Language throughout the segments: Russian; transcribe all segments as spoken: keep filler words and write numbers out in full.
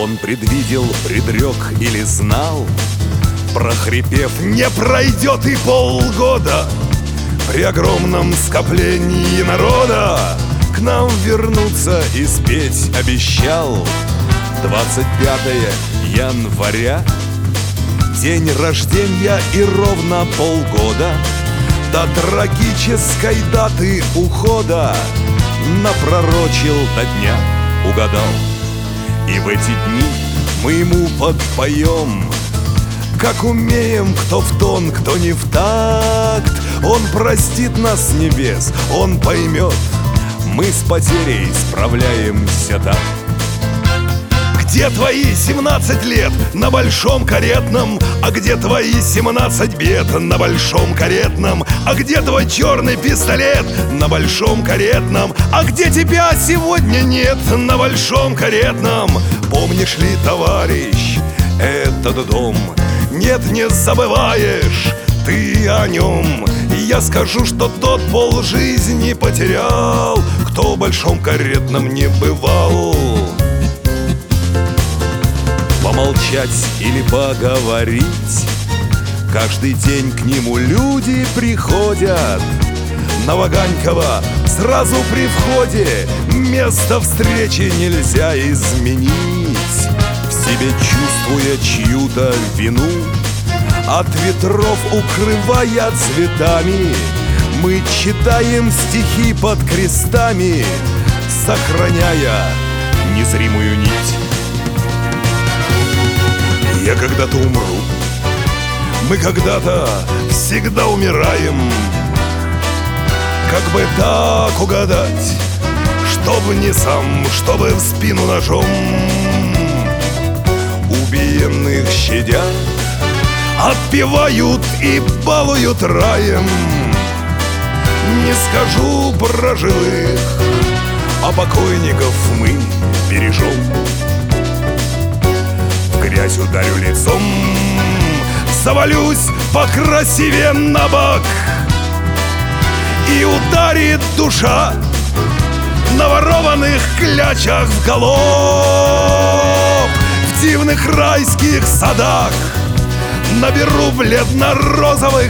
Он предвидел, предрек или знал, прохрипев: не пройдет и полгода, при огромном скоплении народа к нам вернуться и спеть обещал. Двадцать пятое января, день рождения и ровно полгода до трагической даты ухода. Напророчил до дня, угадал. И в эти дни мы ему подпоем, как умеем, кто в тон, кто не в такт. Он простит нас с небес, он поймет, мы с потерей справляемся так. Где твои семнадцать лет на большом каретном? А где твои семнадцать бед на большом каретном? А где твой черный пистолет на большом каретном? А где тебя сегодня нет на большом каретном? Помнишь ли, товарищ, этот дом? Нет, не забываешь ты о нем. Я скажу, что тот полжизни потерял, кто в большом каретном не бывал. Помолчать или поговорить, каждый день к нему люди приходят. На Ваганькова сразу при входе место встречи нельзя изменить. В себе чувствуя чью-то вину, от ветров укрывая цветами, мы читаем стихи под крестами, сохраняя незримую нить. Я когда-то умру, мы когда-то всегда умираем. Как бы так угадать, чтобы не сам, чтобы в спину ножом убиенных щадя отпевают и балуют раем. Не скажу про живых, а покойников мы бережем. Грязь ударю лицом, завалюсь покрасивее на бок, и ударит душа на ворованных клячах в голубь. В дивных райских садах наберу бледно-розовых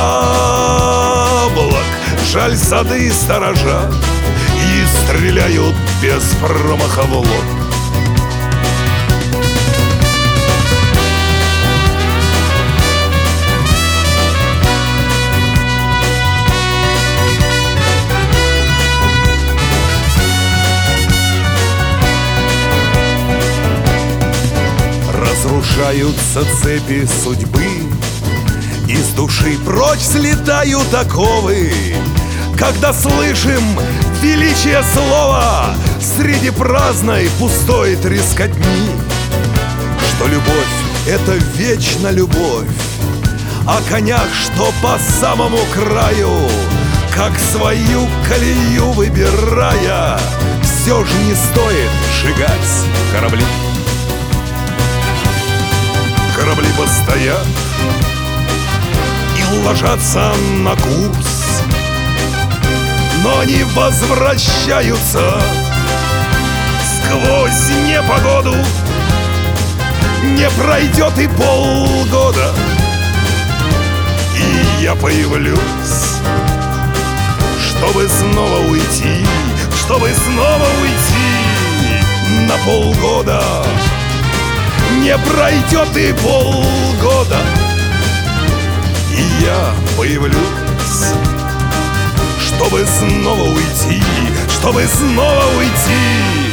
яблок. Жаль, сады сторожа и стреляют без промаха в лоб. Разрушаются цепи судьбы, из души прочь слетают оковы, когда слышим величие слова среди праздной пустой трескотни. Что любовь — это вечно любовь, о конях, что по самому краю, как свою колею выбирая, все же не стоит сжигать корабли. Корабли постоят и ложатся на курс, но они возвращаются сквозь непогоду. Не пройдет и полгода, и я появлюсь, чтобы снова уйти, чтобы снова уйти на полгода. Не пройдет и полгода, и я появлюсь, чтобы снова уйти, чтобы снова уйти